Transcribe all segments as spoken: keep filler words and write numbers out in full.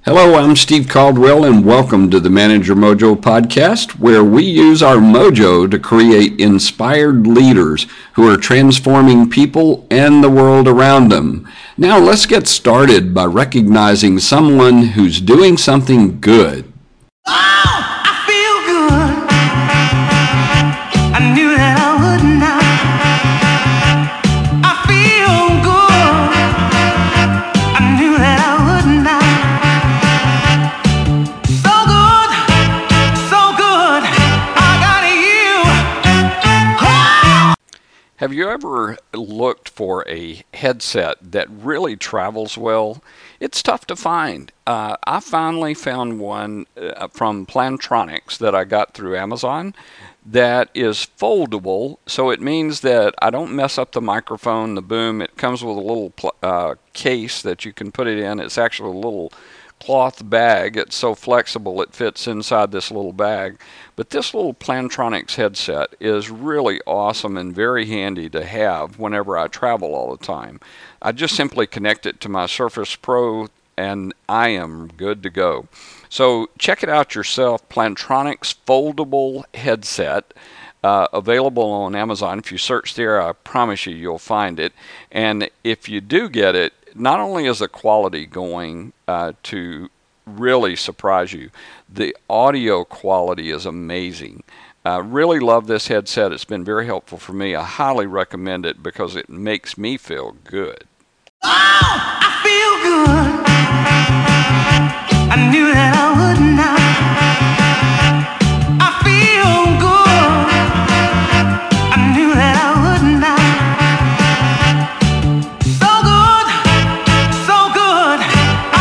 Hello, I'm Steve Caldwell, and welcome to the Manager Mojo podcast, where we use our mojo to create inspired leaders who are transforming people and the world around them. Now, let's get started by recognizing someone who's doing something good. Oh, I feel good. I knew that I would not. I feel good. I knew that I would not. So good, so good. I got you. Oh! Have you ever looked for a headset that really travels well? It's tough to find. Uh, I finally found one uh, from Plantronics that I got through Amazon that is foldable, so it means that I don't mess up the microphone, the boom. It comes with a little pl- uh, case that you can put it in. It's actually a little cloth bag. It's so flexible it fits inside this little bag. But this little Plantronics headset is really awesome and very handy to have whenever I travel all the time. I just simply connect it to my Surface Pro and I am good to go. So check it out yourself, Plantronics foldable headset. Uh, available on Amazon. If you search there, I promise you, you'll find it. And if you do get it, not only is the quality going uh, to really surprise you, the audio quality is amazing. I really love this headset. It's been very helpful for me. I highly recommend it because it makes me feel good. Oh, I feel good. I knew that I would not. I feel good. I knew that I would not. So good, so good. I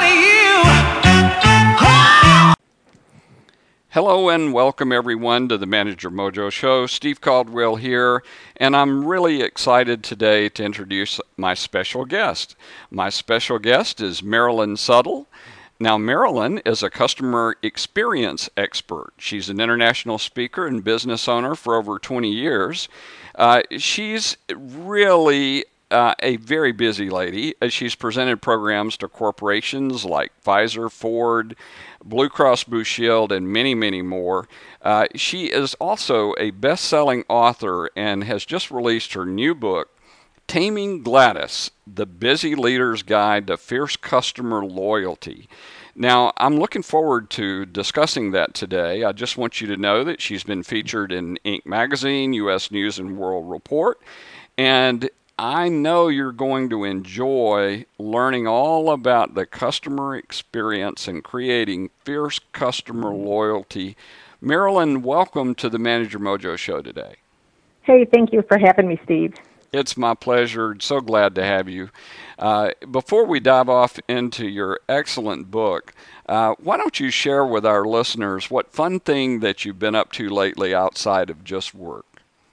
got you. Oh! Hello and welcome everyone to the Manager Mojo Show. Steve Caldwell here, and I'm really excited today to introduce my special guest. My special guest is Marilyn Suttle. Now, Marilyn is a customer experience expert. She's an international speaker and business owner for over twenty years. Uh, she's really uh, a very busy lady. She's presented programs to corporations like Pfizer, Ford, Blue Cross Blue Shield, and many, many more. Uh, she is also a best-selling author and has just released her new book, Taming Gladys, The Busy Leader's Guide to Fierce Customer Loyalty. Now, I'm looking forward to discussing that today. I just want you to know that she's been featured in Inc Magazine, U S News and World Report, and I know you're going to enjoy learning all about the customer experience and creating fierce customer loyalty. Marilyn, welcome to the Manager Mojo Show today. Hey, thank you for having me, Steve. It's my pleasure. So glad to have you. Uh, before we dive off into your excellent book, uh, why don't you share with our listeners what fun thing that you've been up to lately outside of just work?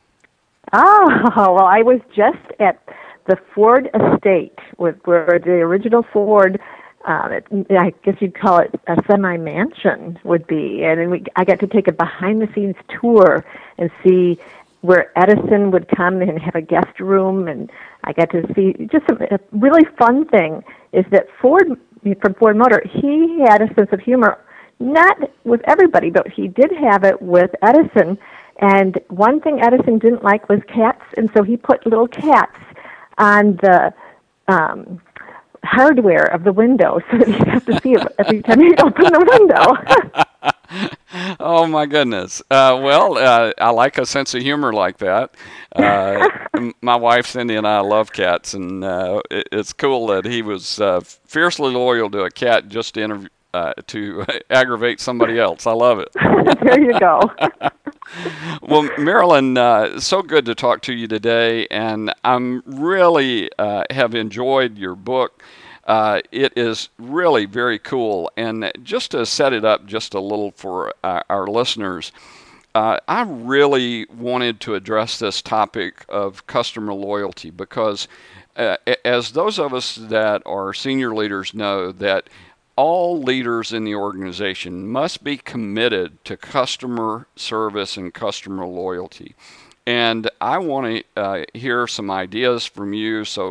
Oh, well, I was just at the Ford estate, with, where the original Ford, uh, it, I guess you'd call it a semi-mansion would be. And then we, I got to take a behind-the-scenes tour and see where Edison would come and have a guest room, and I got to see just a, a really fun thing is that Ford, from Ford Motor, he had a sense of humor, not with everybody, but he did have it with Edison. And one thing Edison didn't like was cats, and so he put little cats on the um, hardware of the window so that you'd have to see it every time you open the window. Oh, my goodness. Uh, well, uh, I like a sense of humor like that. Uh, m- my wife, Cindy, and I love cats, and uh, it, it's cool that he was uh, fiercely loyal to a cat just to, interview, uh, to aggravate somebody else. I love it. There you go. Well, Marilyn, uh, so good to talk to you today, and I'm really uh, have enjoyed your book. Uh, it is really very cool. And just to set it up just a little for our, our listeners, uh, I really wanted to address this topic of customer loyalty because uh, as those of us that are senior leaders know that all leaders in the organization must be committed to customer service and customer loyalty. And I want to uh, hear some ideas from you. So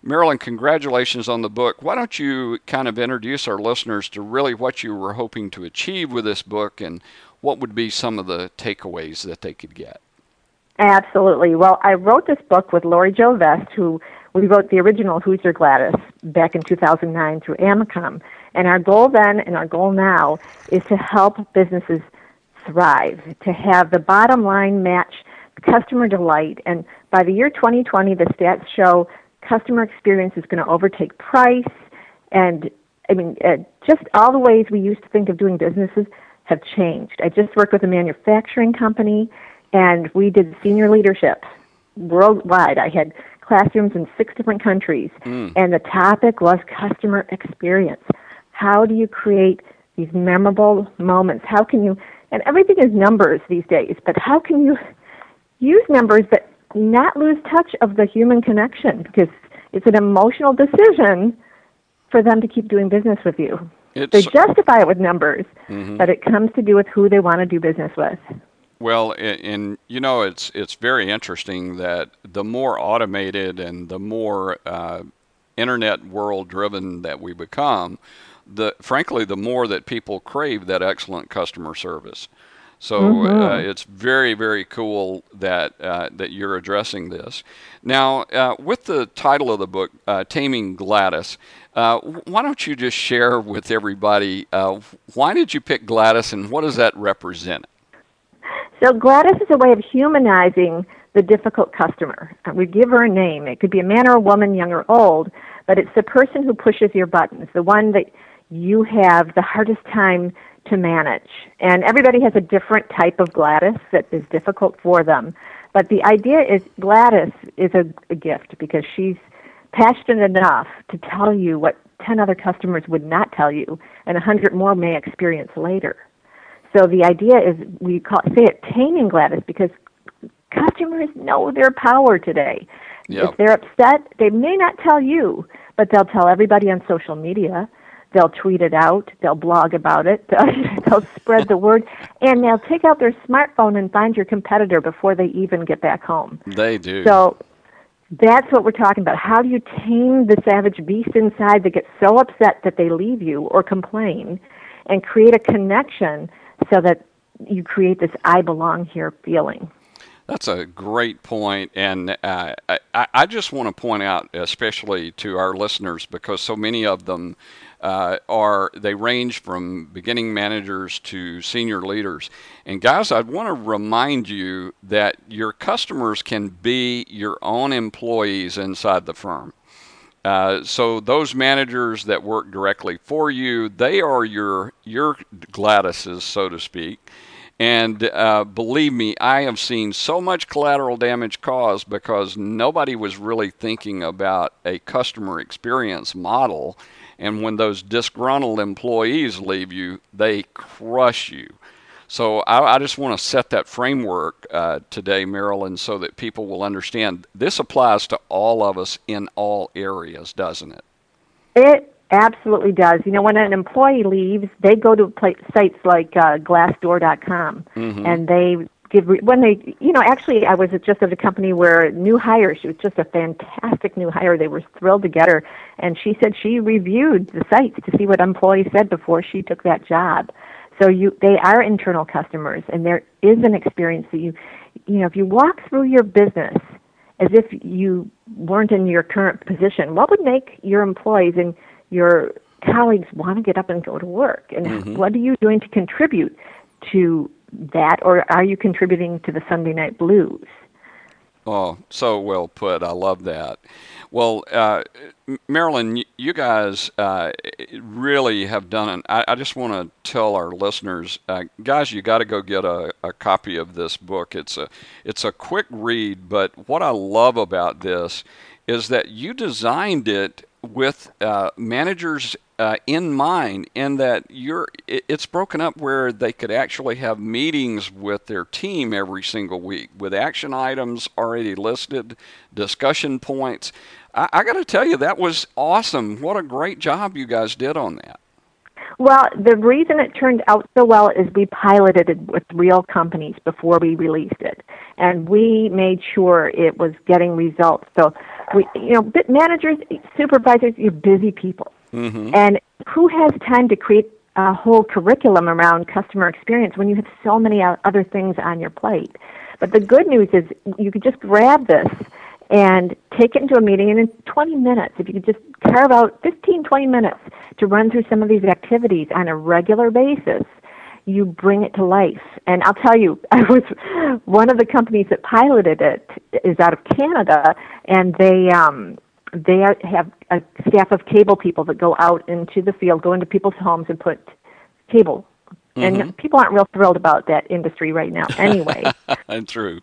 Marilyn, congratulations on the book. Why don't you kind of introduce our listeners to really what you were hoping to achieve with this book and what would be some of the takeaways that they could get? Absolutely. Well, I wrote this book with Lori Jo Vest, who we wrote the original Who's Your Gladys back in two thousand nine through AMACOM. And our goal then and our goal now is to help businesses thrive, to have the bottom line match customer delight. And by the year twenty twenty, the stats show customer experience is going to overtake price. And, I mean, uh, just all the ways we used to think of doing businesses have changed. I just worked with a manufacturing company, and we did senior leadership worldwide. I had classrooms in six different countries, mm. and the topic was customer experience. How do you create these memorable moments? How can you, and everything is numbers these days, but how can you use numbers but not lose touch of the human connection? Because it's an emotional decision for them to keep doing business with you. It's, they justify it with numbers, mm-hmm. but it comes to do with who they want to do business with. Well, and you know, it's it's very interesting that the more automated and the more uh, internet world driven that we become, the frankly, the more that people crave that excellent customer service. So mm-hmm. uh, it's very, very cool that uh, that you're addressing this. Now, uh, with the title of the book, uh, Taming Gladys, uh, why don't you just share with everybody, uh, why did you pick Gladys and what does that represent? So Gladys is a way of humanizing the difficult customer. We give her a name. It could be a man or a woman, young or old, but it's the person who pushes your buttons, the one that you have the hardest time to manage. And everybody has a different type of Gladys that is difficult for them. But the idea is Gladys is a, a gift because she's passionate enough to tell you what ten other customers would not tell you and one hundred more may experience later. So the idea is we call, say it taming Gladys because customers know their power today. Yep. If they're upset, they may not tell you, but they'll tell everybody on social media. They'll tweet it out. They'll blog about it. They'll spread the word. And they'll take out their smartphone and find your competitor before they even get back home. They do. So that's what we're talking about. How do you tame the savage beast inside that gets so upset that they leave you or complain and create a connection so that you create this I belong here feeling? That's a great point, and uh, I, I just want to point out, especially to our listeners, because so many of them uh, are, they range from beginning managers to senior leaders. And guys, I want to remind you that your customers can be your own employees inside the firm. Uh, so those managers that work directly for you, they are your your Gladyses, so to speak. And uh, believe me, I have seen so much collateral damage caused because nobody was really thinking about a customer experience model. And when those disgruntled employees leave you, they crush you. So I, I just want to set that framework uh, today, Marilyn, so that people will understand this applies to all of us in all areas, doesn't it? It absolutely does. You know, when an employee leaves, they go to pla- sites like uh, glassdoor dot com, mm-hmm. and they give, re- when they, you know, actually I was just at a company where new hire, she was just a fantastic new hire. They were thrilled to get her, and she said she reviewed the sites to see what employees said before she took that job. So you, they are internal customers, and there is an experience that you, you know, if you walk through your business as if you weren't in your current position, what would make your employees and your colleagues want to get up and go to work? And mm-hmm. what are you doing to contribute to that, or are you contributing to the Sunday night blues? Oh, so well put. I love that. Well, uh, Marilyn, you guys uh, really have done it. I, I just want to tell our listeners, uh, guys, you got to go get a, a copy of this book. It's a it's a quick read, but what I love about this is that you designed it with uh, managers uh, in mind, in that you're it, it's broken up where they could actually have meetings with their team every single week with action items already listed, discussion points. I, I got to tell you, that was awesome. What a great job you guys did on that. Well, the reason it turned out so well is we piloted it with real companies before we released it, and we made sure it was getting results. So we, you know, bit managers, supervisors, you're busy people. Mm-hmm. And who has time to create a whole curriculum around customer experience when you have so many other things on your plate? But the good news is you could just grab this and take it into a meeting, and in twenty minutes, if you could just carve out fifteen, twenty minutes to run through some of these activities on a regular basis, you bring it to life. And I'll tell you, I was one of the companies that piloted it is out of Canada, and they um, they are, have a staff of cable people that go out into the field, go into people's homes and put cable. Mm-hmm. And people aren't real thrilled about that industry right now anyway. That's true.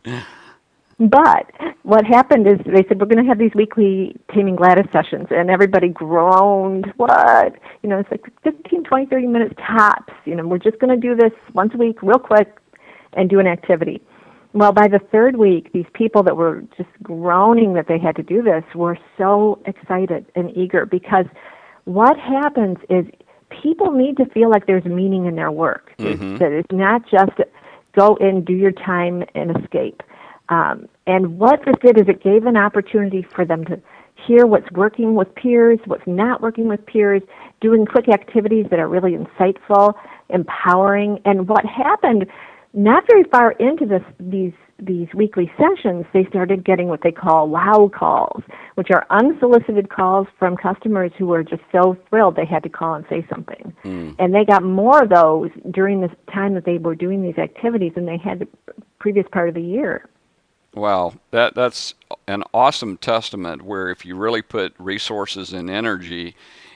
But what happened is they said, we're going to have these weekly Taming Gladys sessions, and everybody groaned. What? You know, it's like fifteen, twenty, thirty minutes tops. You know, we're just going to do this once a week real quick and do an activity. Well, by the third week, these people that were just groaning that they had to do this were so excited and eager, because what happens is people need to feel like there's meaning in their work. Mm-hmm. That it's not just go in, do your time, and escape. Um, and what this did is it gave an opportunity for them to hear what's working with peers, what's not working with peers, doing quick activities that are really insightful, empowering. And what happened, not very far into this, these these weekly sessions, they started getting what they call wow calls, which are unsolicited calls from customers who were just so thrilled they had to call and say something. Mm. And they got more of those during this time that they were doing these activities than they had the previous part of the year. Wow, that that's an awesome testament where if you really put resources and energy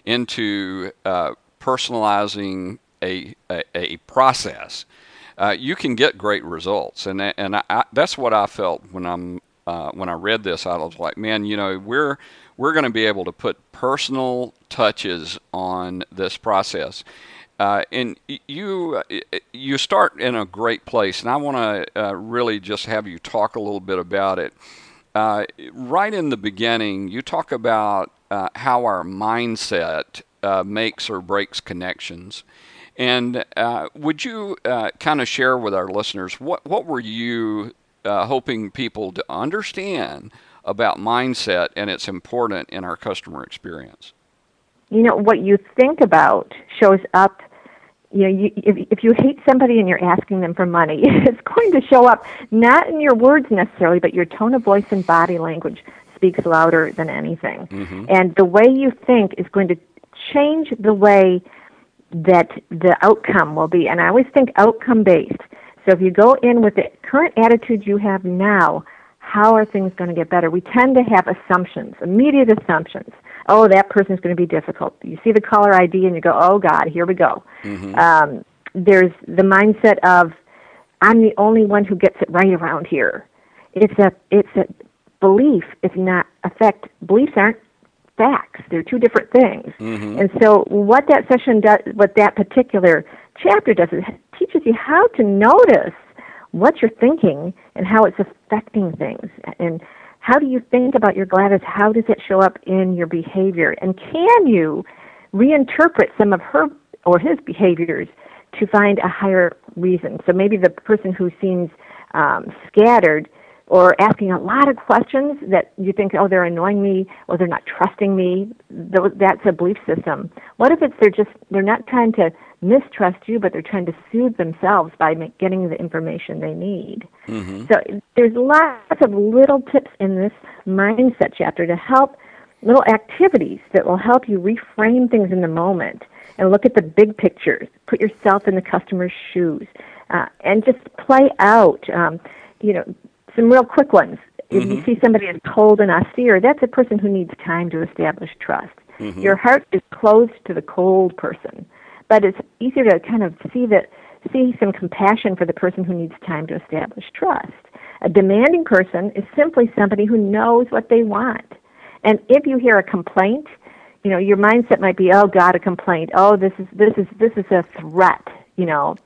into uh, personalizing a, a, a process, uh, you can get great results. And and I, that's what I felt when I'm uh, when I read this. I was like, man, you know, we're we're going to be able to put personal touches on this process. Uh, and you you start in a great place, and I want to uh, really just have you talk a little bit about it. Uh, right in the beginning, you talk about uh, how our mindset uh, makes or breaks connections. And uh, would you uh, kind of share with our listeners what, what were you uh, hoping people to understand about mindset and its importance in our customer experience? You know, what you think about shows up. You know, you, if, if you hate somebody and you're asking them for money, it's going to show up not in your words necessarily, but your tone of voice and body language speaks louder than anything. Mm-hmm. And the way you think is going to change the way that the outcome will be. And I always think outcome-based. So if you go in with the current attitude you have now, how are things going to get better? We tend to have assumptions, immediate assumptions. Oh, that person's going to be difficult. You see the caller I D and you go, oh, God, here we go. Mm-hmm. Um, there's the mindset of, I'm the only one who gets it right around here. It's a it's a belief. It's not a fact. Beliefs aren't facts. They're two different things. Mm-hmm. And so what that session does, what that particular chapter does, is it teaches you how to notice what you're thinking and how it's affecting things. And how do you think about your Gladys? How does it show up in your behavior? And can you reinterpret some of her or his behaviors to find a higher reason? So maybe the person who seems um, scattered or asking a lot of questions that you think, oh, they're annoying me, or they're not trusting me, that's a belief system. What if it's they're just, they're not trying to mistrust you, but they're trying to soothe themselves by getting the information they need? Mm-hmm. So there's lots of little tips in this mindset chapter to help, little activities that will help you reframe things in the moment and look at the big pictures, put yourself in the customer's shoes, uh, and just play out, um, you know, some real quick ones. If mm-hmm. you see somebody as cold and austere, that's a person who needs time to establish trust. Mm-hmm. Your heart is closed to the cold person, but it's easier to kind of see that, see some compassion for the person who needs time to establish trust. A demanding person is simply somebody who knows what they want. And if you hear a complaint, you know, your mindset might be, oh God, a complaint. Oh, this is this is this is a threat, you know.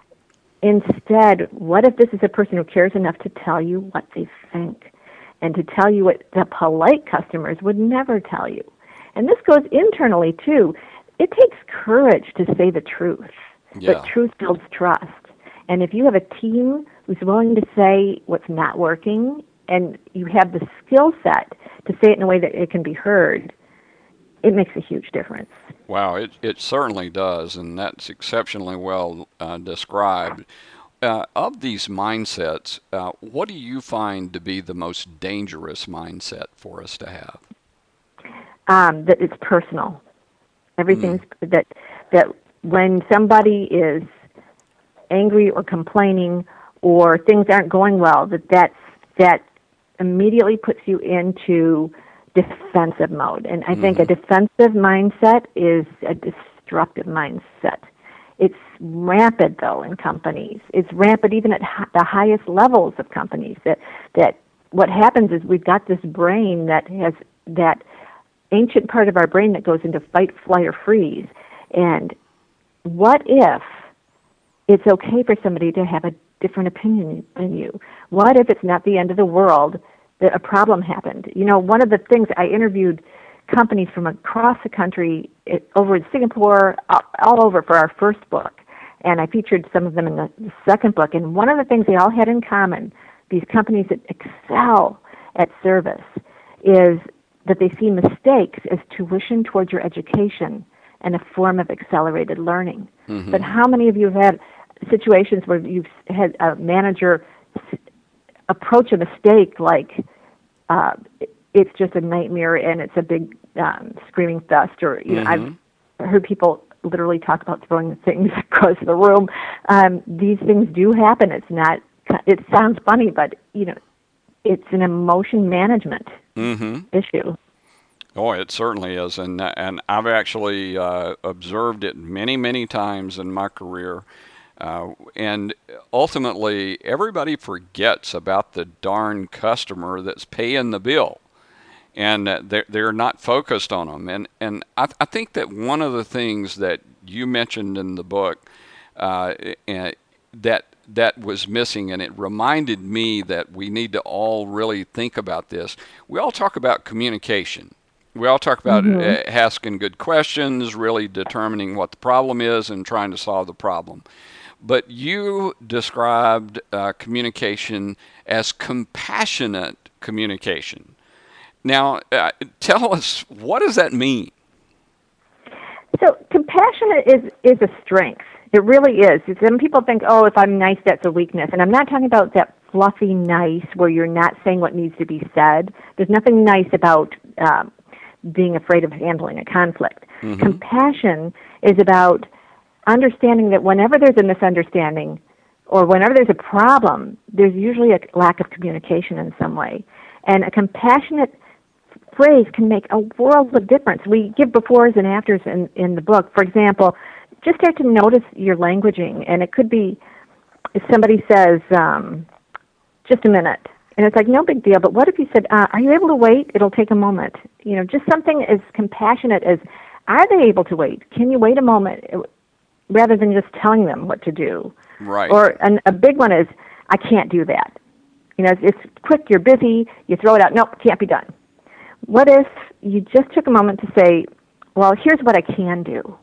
Instead, what if this is a person who cares enough to tell you what they think and to tell you what the polite customers would never tell you? And this goes internally, too. It takes courage to say the truth, yeah. But truth builds trust. And if you have a team who's willing to say what's not working and you have the skill set to say it in a way that it can be heard, it makes a huge difference. Wow, it, it certainly does, and that's exceptionally well uh, described. Uh, of these mindsets, uh, what do you find to be the most dangerous mindset for us to have? Um, that it's personal. Everything's Mm. that that when somebody is angry or complaining or things aren't going well, that that's, that immediately puts you into defensive mode. And I mm-hmm. think a defensive mindset is a destructive mindset. It's rampant, though, in companies. It's rampant even at hi- the highest levels of companies. That that what happens is we've got this brain that has that ancient part of our brain that goes into fight, flight, or freeze. And what if it's okay for somebody to have a different opinion than you? What if it's not the end of the world that a problem happened? You know, one of the things, I interviewed companies from across the country, it, over in Singapore, all, all over for our first book, and I featured some of them in the, the second book. And one of the things they all had in common, these companies that excel at service, is that they see mistakes as tuition towards your education and a form of accelerated learning. Mm-hmm. But how many of you have had situations where you've had a manager approach a mistake like uh, it's just a nightmare and it's a big um, screaming fest, or you know, mm-hmm. I've heard people literally talk about throwing things across the room. Um, these things do happen. It's not. It sounds funny, but you know, it's an emotion management mm-hmm. issue. Oh, it certainly is, and and I've actually uh, observed it many, many times in my career. Uh, and ultimately, everybody forgets about the darn customer that's paying the bill, and they're, they're not focused on them. And, and I, I think that one of the things that you mentioned in the book uh, that that was missing, and it reminded me that we need to all really think about this. We all talk about communication. We all talk about mm-hmm. asking good questions, really determining what the problem is, and trying to solve the problem. But you described uh, communication as compassionate communication. Now, uh, tell us, what does that mean? So compassionate is, is a strength. It really is. Some people think, oh, if I'm nice, that's a weakness. And I'm not talking about that fluffy nice where you're not saying what needs to be said. There's nothing nice about um, being afraid of handling a conflict. Mm-hmm. Compassion is about understanding that whenever there's a misunderstanding or whenever there's a problem, there's usually a lack of communication in some way. And a compassionate phrase can make a world of difference. We give befores and afters in, in the book. For example, just start to notice your languaging. And it could be if somebody says, um, just a minute. And it's like, no big deal. But what if you said, uh, are you able to wait? It'll take a moment. You know, just something as compassionate as, are they able to wait? Can you wait a moment? It, rather than just telling them what to do. Right. Or an, a big one is, I can't do that. You know, it's, it's quick, you're busy, you throw it out, nope, can't be done. What if you just took a moment to say, well, here's what I can do.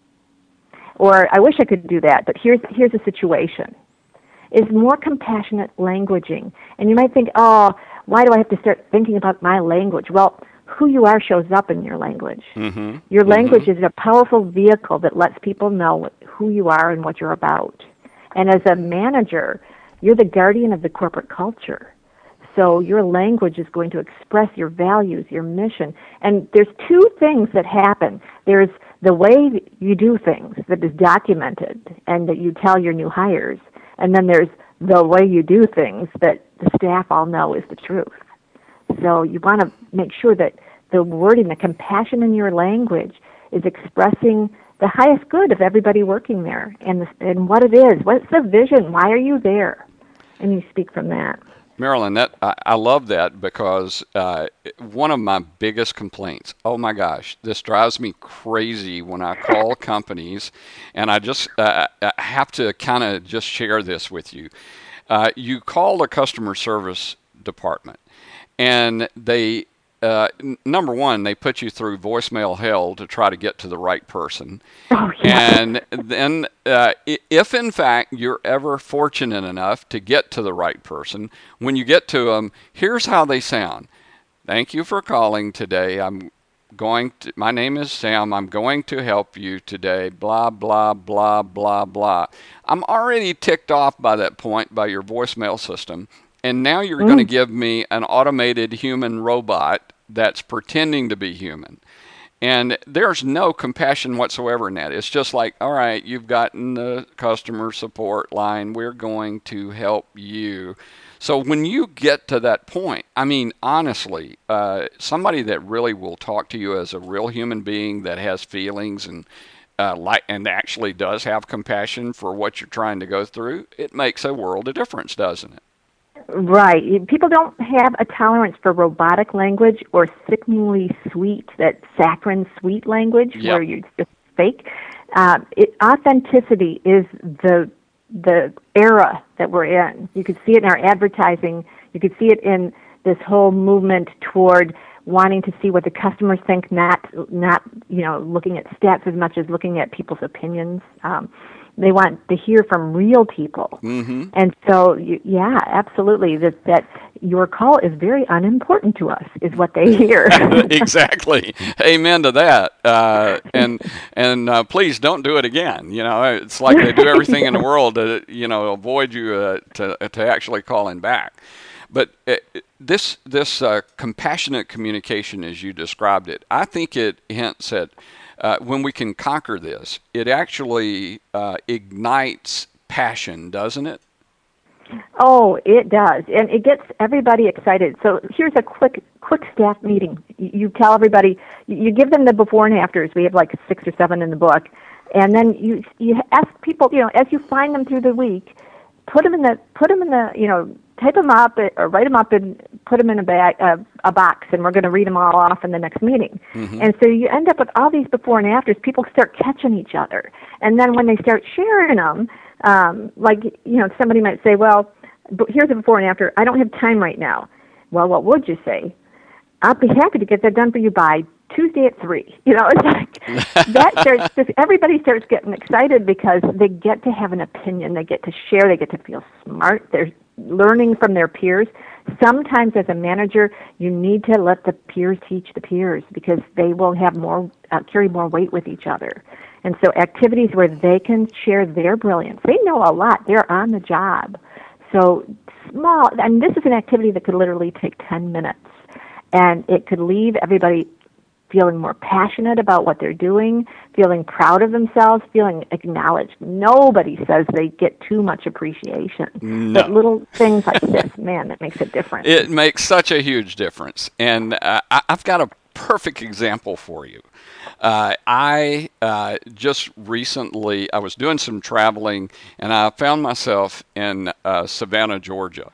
Or I wish I could do that, but here's here's a situation. Is more compassionate languaging. And you might think, oh, why do I have to start thinking about my language? Well, who you are shows up in your language. Mm-hmm. Your language mm-hmm. is a powerful vehicle that lets people know who you are and what you're about. And as a manager, you're the guardian of the corporate culture. So your language is going to express your values, your mission. And there's two things that happen. There's the way you do things that is documented and that you tell your new hires. And then there's the way you do things that the staff all know is the truth. So you want to make sure that the wording, the compassion in your language is expressing the highest good of everybody working there and, the, and what it is. What's the vision? Why are you there? And you speak from that. Marilyn, that I, I love that because uh, one of my biggest complaints, oh my gosh, this drives me crazy when I call companies, and I just uh, I have to kind of just share this with you. Uh, you call the customer service department, and they uh, n- number one, they put you through voicemail hell to try to get to the right person. Oh, yeah. And then uh, if, in fact, you're ever fortunate enough to get to the right person, when you get to them, here's how they sound. Thank you for calling today. I'm going to, my name is Sam. I'm going to help you today. Blah, blah, blah, blah, blah. I'm already ticked off by that point by your voicemail system. And now you're mm. going to give me an automated human robot that's pretending to be human. And there's no compassion whatsoever in that. It's just like, all right, you've gotten the customer support line. We're going to help you. So when you get to that point, I mean, honestly, uh, somebody that really will talk to you as a real human being that has feelings and uh, like and actually does have compassion for what you're trying to go through, it makes a world of difference, doesn't it? Right. People don't have a tolerance for robotic language or sickeningly sweet, that saccharine sweet language Yep. where you just fake. Uh, it, authenticity is the the era that we're in. You could see it in our advertising. You could see it in this whole movement toward wanting to see what the customers think, not not you know looking at stats as much as looking at people's opinions. Um, they want to hear from real people, mm-hmm. and so you, yeah, absolutely. That that your call is very unimportant to us is what they hear. Exactly. Amen to that. Uh, and and uh, please don't do it again. You know, it's like they do everything in the world to you know avoid you uh, to to actually calling back. But uh, this this uh, compassionate communication, as you described it, I think it hints at uh, when we can conquer this, it actually uh, ignites passion, doesn't it? Oh, it does, and it gets everybody excited. So here's a quick, quick staff meeting. You, you tell everybody, you give them the before and afters. We have like six or seven in the book, and then you you ask people, you know, as you find them through the week, put them in the put them in the you know type them up or write them up and put them in a bag, uh, a box, and we're going to read them all off in the next meeting. Mm-hmm. And so you end up with all these before and afters. People start catching each other, and then when they start sharing them. Um, like, you know, somebody might say, well, but here's a before and after. I don't have time right now. Well, what would you say? I'll be happy to get that done for you by Tuesday at three. You know, it's like that starts, just, everybody starts getting excited because they get to have an opinion. They get to share. They get to feel smart. They're learning from their peers. Sometimes as a manager, you need to let the peers teach the peers because they will have more, uh, carry more weight with each other. And so activities where they can share their brilliance. They know a lot. They're on the job. So small, and this is an activity that could literally take ten minutes. And it could leave everybody feeling more passionate about what they're doing, feeling proud of themselves, feeling acknowledged. Nobody says they get too much appreciation. No. But little things like this, man, that makes a difference. It makes such a huge difference. And uh, I, I've got a perfect example for you. Uh, I uh, just recently, I was doing some traveling, and I found myself in uh, Savannah, Georgia.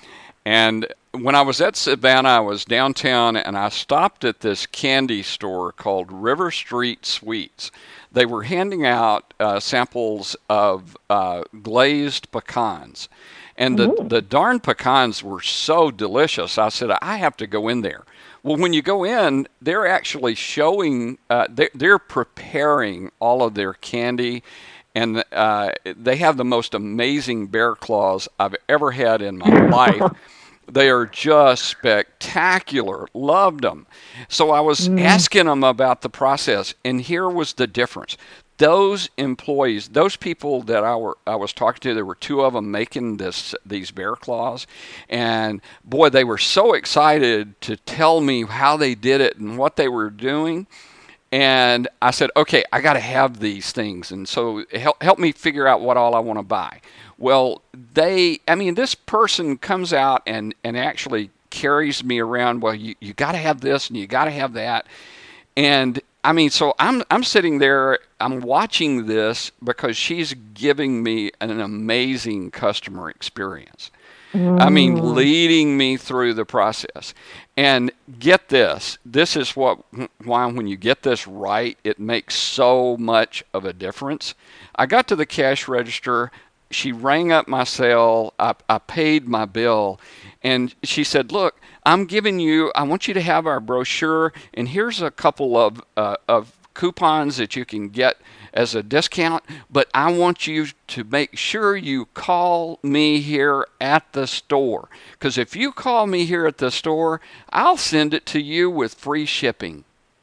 And when I was at Savannah, I was downtown, and I stopped at this candy store called River Street Sweets. They were handing out uh, samples of uh, glazed pecans. And the, the darn pecans were so delicious, I said, I have to go in there. Well, when you go in, they're actually showing, uh, they're, they're preparing all of their candy, and uh, they have the most amazing bear claws I've ever had in my life. They are just spectacular. Loved them. So I was mm. asking them about the process, and here was the difference. Those employees, those people that I were I was talking to, there were two of them making this these bear claws, and boy, they were so excited to tell me how they did it and what they were doing. And I said, okay, I got to have these things, and so help help me figure out what all I want to buy. Well, they, I mean, this person comes out and and actually carries me around. Well, you you got to have this and you got to have that, and I mean, so I'm I'm sitting there, I'm watching this because she's giving me an amazing customer experience. Mm. I mean, leading me through the process. And get this, this is what why when you get this right, it makes so much of a difference. I got to the cash register. she rang up my cell. I, I paid my bill, and she said, "Look, I'm giving you. I want you to have our brochure, and here's a couple of uh, of coupons that you can get as a discount. But I want you to make sure you call me here at the store, because if you call me here at the store, I'll send it to you with free shipping."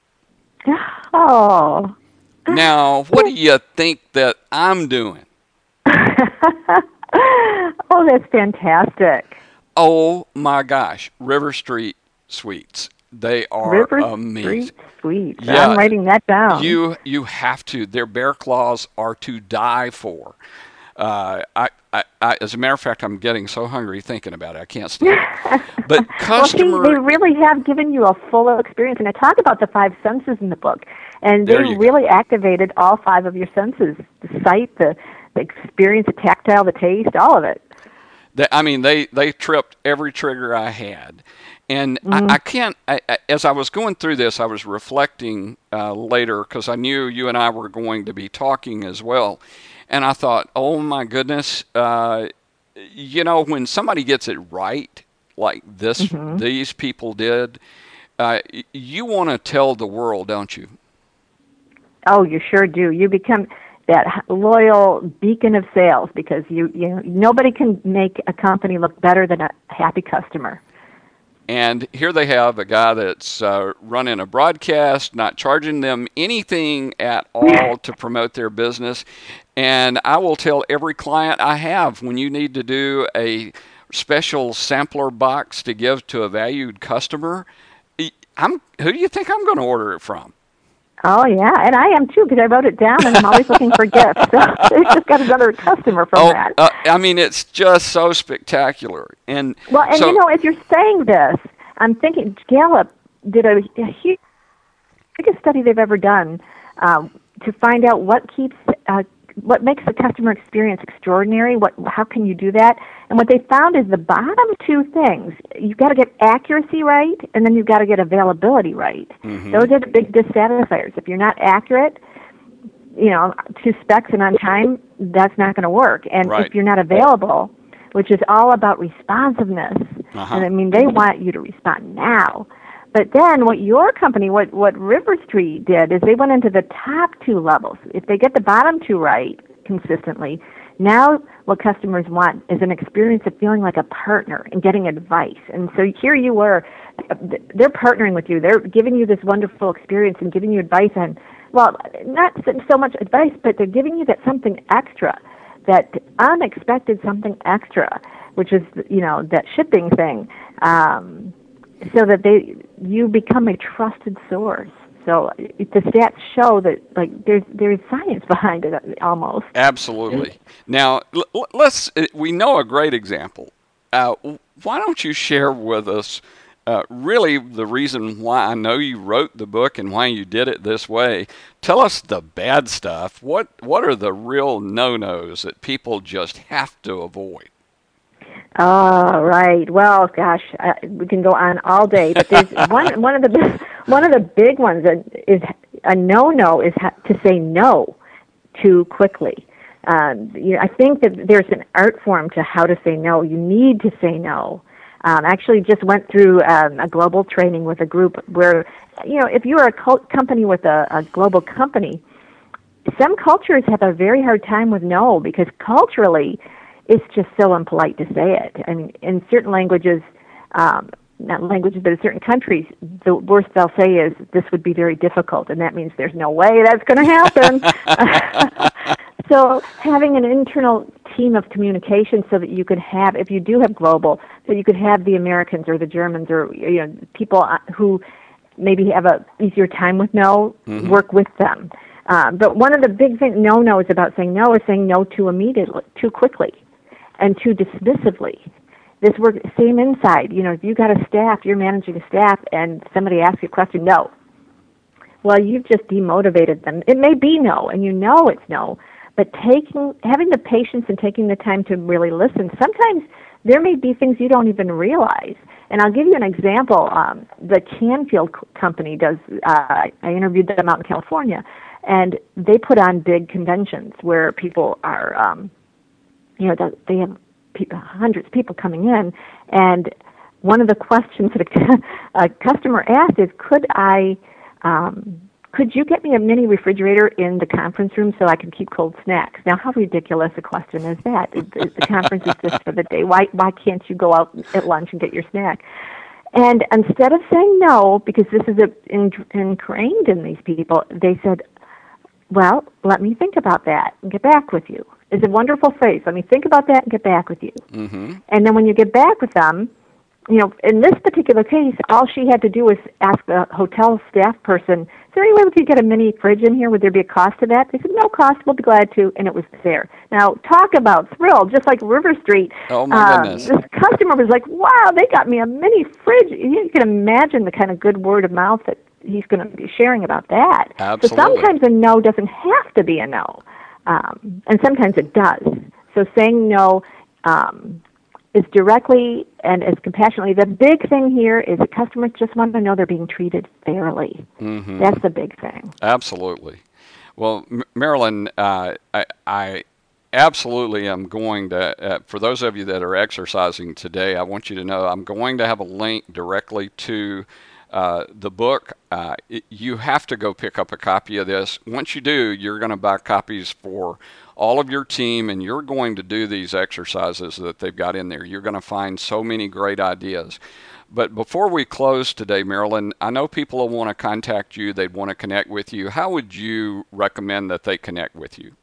Oh. Now, what do you think that I'm doing? Oh, that's fantastic. Oh my gosh, River Street Sweets. They are River amazing. Street Sweets. Yeah, I'm writing that down. You you have to. Their bear claws are to die for. Uh, I, I, I, as a matter of fact, I'm getting so hungry thinking about it. I can't stand it. But customer, well, see, they really have given you a full experience, and I talk about the five senses in the book, and they really go. activated all five of your senses: the sight, the, the experience, the tactile, the taste, all of it. They, I mean, they they tripped every trigger I had. And mm. I, I can't, I, I, as I was going through this, I was reflecting uh, later, because I knew you and I were going to be talking as well. And I thought, oh my goodness, uh, you know, when somebody gets it right, like this, mm-hmm. these people did, uh, you want to tell the world, don't you? Oh, you sure do. You become that loyal beacon of sales, because you, you know, nobody can make a company look better than a happy customer. And here they have a guy that's uh, running a broadcast, not charging them anything at all to promote their business. And I will tell every client I have, when you need to do a special sampler box to give to a valued customer, I'm, who do you think I'm going to order it from? Oh, yeah, and I am too, because I wrote it down, and I'm always looking for gifts. So they just got another customer from oh, that. Uh, I mean, it's just so spectacular. And well, and so, you know, as you're saying this, I'm thinking Gallup did a, a huge, biggest study they've ever done um, to find out what keeps, uh, what makes the customer experience extraordinary. What, how can you do that? And what they found is the bottom two things. You've got to get accuracy right, and then you've got to get availability right. Mm-hmm. Those are the big dissatisfiers. If you're not accurate, you know, to specs and on time, that's not going to work. And right. if you're not available, which is all about responsiveness, uh-huh. and I mean, they want you to respond now. But then what your company, what, what River Street did, is they went into the top two levels. If they get the bottom two right consistently, now what customers want is an experience of feeling like a partner and getting advice. And so here you were, they're partnering with you. They're giving you this wonderful experience and giving you advice on, well, not so much advice, but they're giving you that something extra, that unexpected something extra, which is, you know, that shipping thing, um, so that they you become a trusted source. So the stats show that, like, there's there's science behind it almost. Absolutely. Now, l- let's we know a great example. Uh, why don't you share with us uh, really the reason why I know you wrote the book and why you did it this way? Tell us the bad stuff. What what are the real no-nos that people just have to avoid? Oh, right. Well, gosh, uh, we can go on all day. But there's one one of the one of the big ones that is a no-no is ha- to say no too quickly. Um, you know, I think that there's an art form to how to say no. You need to say no. Um, actually, just went through um, a global training with a group where, you know, if you are a cult company with a, a global company, some cultures have a very hard time with no, because culturally, it's just so impolite to say it. I mean, in certain languages, um, not languages, but in certain countries, the worst they'll say is, this would be very difficult, and that means there's no way that's going to happen. So having an internal team of communication so that you could have, if you do have global, that you could have the Americans or the Germans or, you know, people who maybe have a easier time with no, mm-hmm. work with them. Um, but one of the big thing, no-nos about saying no is saying no too immediately, too quickly, and too dismissively. This works same inside. You know, if you got a staff, you're managing a staff, and somebody asks you a question, no. Well, you've just demotivated them. It may be no, and you know it's no, but taking, having the patience and taking the time to really listen. Sometimes there may be things you don't even realize. And I'll give you an example. Um, the Canfield Company does. Uh, I interviewed them out in California, and they put on big conventions where people are. Um, you know, the, they have people, hundreds of people coming in, and one of the questions that a, a customer asked is, could I, um, could you get me a mini refrigerator in the conference room so I can keep cold snacks? Now, how ridiculous a question is that? The, the conference is just for the day. Why, why can't you go out at lunch and get your snack? And instead of saying no, because this is a, in, ingrained in these people, they said, well, let me think about that and get back with you. It's a wonderful phrase. Let me think about that and get back with you. Mm-hmm. And then when you get back with them, you know, in this particular case, all she had to do was ask the hotel staff person, is there any way we could get a mini fridge in here? Would there be a cost to that? They said, no cost, we'll be glad to, and it was there. Now, talk about thrilled, just like River Street. Oh, my um, goodness. This customer was like, wow, they got me a mini fridge. You can imagine the kind of good word of mouth that he's going to be sharing about that. Absolutely. So sometimes a no doesn't have to be a no, um, and sometimes it does. So saying no um, is directly and as compassionately. The big thing here is that customers just want to know they're being treated fairly. Mm-hmm. That's the big thing. Absolutely. Well, M- Marilyn, uh, I, I absolutely am going to, uh, for those of you that are exercising today, I want you to know I'm going to have a link directly to uh, the book. Uh, it, you have to go pick up a copy of this. Once you do, you're going to buy copies for all of your team, and you're going to do these exercises that they've got in there. You're going to find so many great ideas. But before we close today, Marilyn, I know people will want to contact you. They'd want to connect with you. How would you recommend that they connect with you?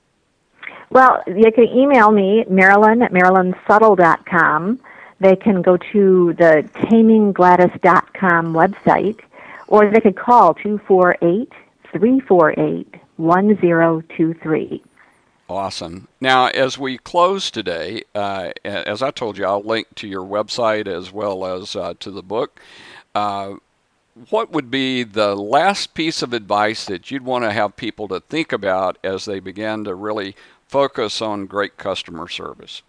Well, they can email me, Marilyn at marilyn suttle dot com. They can go to the taming gladys dot com website, or they could call two four eight, three four eight, one zero two three. Awesome. Now, as we close today, uh, as I told you, I'll link to your website as well as uh, to the book. Uh, what would be the last piece of advice that you'd want to have people to think about as they begin to really focus on great customer service?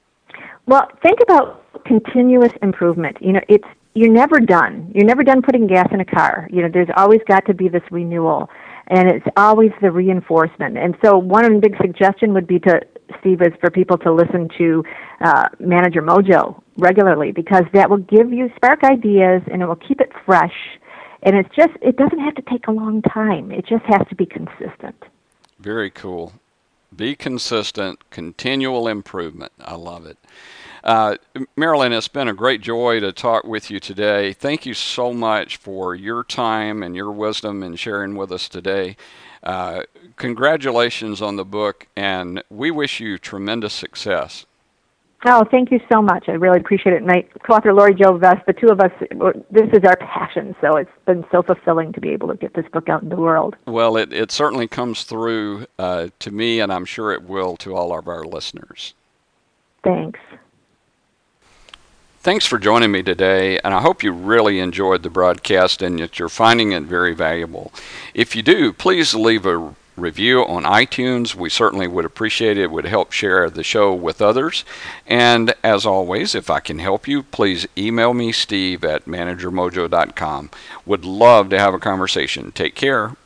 Well, think about continuous improvement. You know, it's you're never done. You're never done putting gas in a car. You know, there's always got to be this renewal, and it's always the reinforcement. And so one big suggestion would be to, Steve, is for people to listen to uh, Manager Mojo regularly, because that will give you, spark ideas, and it will keep it fresh. And it's just, it doesn't have to take a long time. It just has to be consistent. Very cool. Be consistent, continual improvement. I love it. Uh, Marilyn, it's been a great joy to talk with you today. Thank you so much for your time and your wisdom in sharing with us today. Uh, congratulations on the book, and we wish you tremendous success. Oh, thank you so much. I really appreciate it. And my co-author, Lori Jo Vest, the two of us, this is our passion, so it's been so fulfilling to be able to get this book out in the world. Well, it, it certainly comes through uh, to me, and I'm sure it will to all of our listeners. Thanks. Thanks for joining me today, and I hope you really enjoyed the broadcast and that you're finding it very valuable. If you do, please leave a review on iTunes. We certainly would appreciate it. It would help share the show with others. And as always, if I can help you, please email me, Steve at manager mojo dot com. Would love to have a conversation. Take care.